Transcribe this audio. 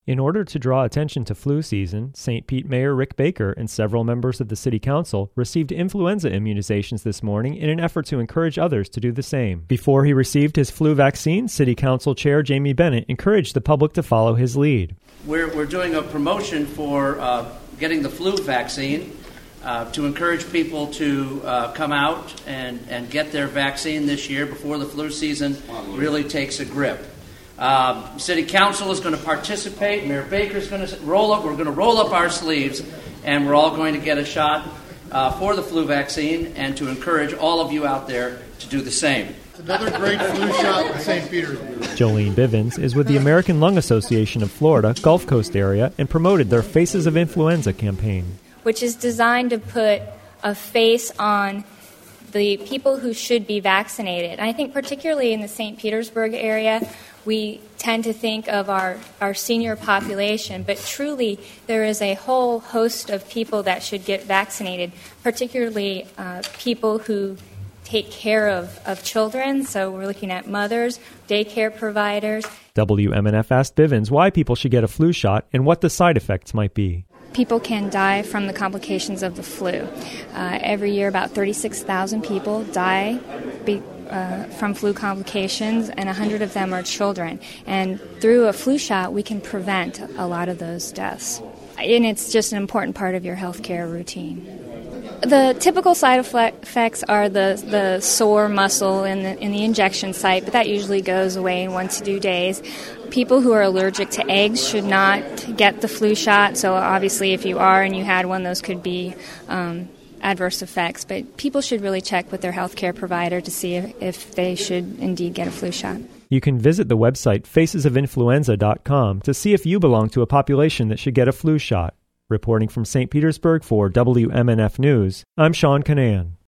In order to draw attention to flu season, St. Pete Mayor Rick Baker and several members of the City Council received influenza immunizations this morning in an effort to encourage others to do the same. Before he received his flu vaccine, City Council Chair Jamie Bennett encouraged the public to follow his lead. We're doing a promotion for getting the flu vaccine to encourage people to come out and get their vaccine this year before the flu season really takes a grip. City Council is going to participate. Mayor Baker is going to roll up. We're going to roll up our sleeves, and we're all going to get a shot for the flu vaccine, and to encourage all of you out there to do the same. Another great flu shot in St. Petersburg. Jolene Bivens is with the American Lung Association of Florida Gulf Coast area and promoted their Faces of Influenza campaign, which is designed to put a face on the people who should be vaccinated. And I think particularly in the St. Petersburg area, we tend to think of our senior population, but truly there is a whole host of people that should get vaccinated, particularly people who take care of children. So we're looking at mothers, daycare providers. WMNF asked Bivens why people should get a flu shot and what the side effects might be. People can die from the complications of the flu. Every year, about 36,000 people die from flu complications, and 100 of them are children. And through a flu shot, we can prevent a lot of those deaths. And it's just an important part of your healthcare routine. The typical side effects are the sore muscle in the injection site, but that usually goes away in 1 to 2 days. People who are allergic to eggs should not get the flu shot. So obviously if you are and you had one, those could be adverse effects. But people should really check with their healthcare provider to see if they should indeed get a flu shot. You can visit the website facesofinfluenza.com to see if you belong to a population that should get a flu shot. Reporting from St. Petersburg for WMNF News, I'm Sean Canan.